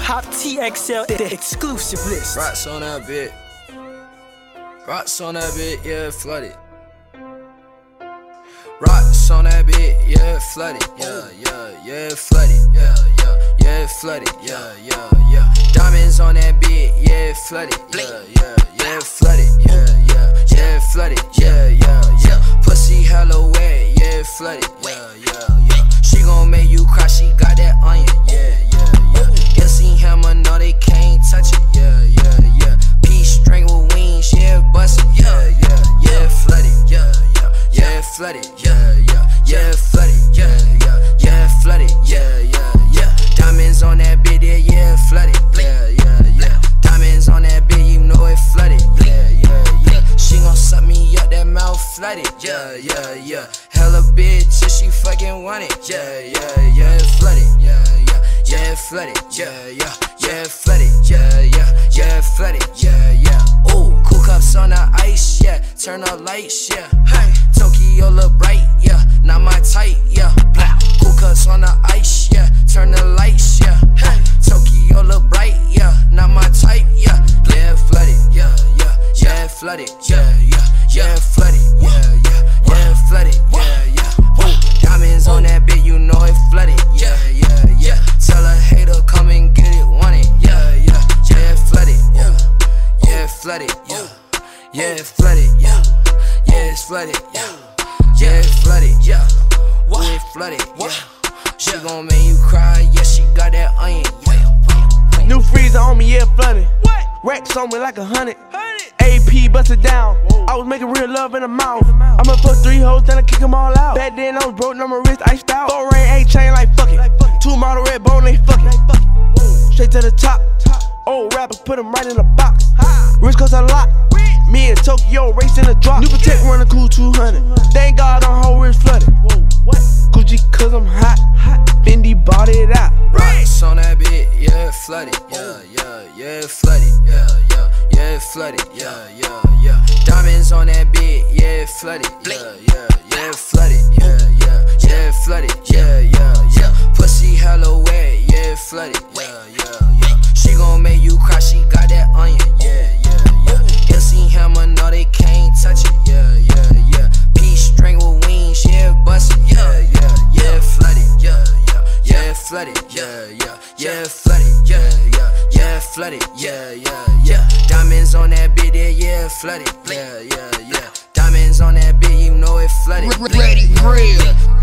Hop TXL, the exclusive list. Rocks on that bit. Rocks on that bit, yeah, flooded. Rocks on that bit, yeah, flooded. Yeah, flooded. Yeah, flooded. Yeah. Diamonds on that bit, yeah, flooded. Yeah, flooded. Yeah, flooded. Yeah. Pussy hella wet, yeah, flooded. Yeah. She gon' make you cry, she got that onion. Yeah. MC Hammer, no, they can't touch it. Yeah. Peace string with wings, yeah, bust it. Yeah, flooded. Yeah, flooded. Yeah, flooded. Yeah, flooded. Yeah. Diamonds on that bit, yeah, flooded. Yeah. Diamonds on that bit, you know it flooded. Yeah. She gon' suck me up, that mouth flooded. Yeah. Hella bitch, if she fucking want it. Yeah, flooded. Yeah, flooded. Yeah, flooded. Yeah, flooded. Yeah. Ooh, cool cups on the ice, yeah. Turn up lights, yeah. Hey, Tokyo look bright, yeah. Not my type, yeah. Cool cups on the ice, yeah. Turn the lights, yeah. Hey, Tokyo look bright, yeah. Not my type, yeah. Yeah, flooded, yeah. Flooded, yeah, flooded, yeah, flooded, yeah. Ooh, diamonds on that bit, you know it flooded, yeah. Tell a hater come and get it, want it, yeah, flooded, yeah, flooded, yeah, flooded, yeah, it's flooded, yeah, flooded, ooh, it flooded, yeah. She gon' make you cry, yeah, she got that onion, yeah. New freezer on me, yeah, flooded. Racks on me like 100. AP busted down. I was making real love in the mouth. I'ma fuck 3 hoes, then I kick them all out. Back then I was broke, now my wrist iced out. 4 ring, 8 chain, like fuck it. 2 model red bone, they fucking. Straight to the top. Old rappers put them right in the box. Wrist cost a lot. Me and Tokyo racing the drop. New Protect run a cool 200. Thank God on whole wrist flooded. Gucci cause I'm hot. Fendi bought it out. Rocks on that bit, yeah, flooded. Yeah, flooded. Yeah, flooded. Yeah. Diamonds on that bit, yeah, flooded. Yeah, flooded. Yeah, flooded. Yeah. Pussy hella wet, yeah, flooded. Yeah. She gon' make you cry, she got that onion. Yeah. MC Hammer, no, they can't touch it. Yeah. Peace string with wings, yeah, bust it. Yeah, flooded. Yeah, flooded. Yeah, flooded. Yeah, flooded. Yeah. Diamonds on that bit, yeah, flooded. Yeah. Diamonds on that bit, you know it flooded. Ready, real.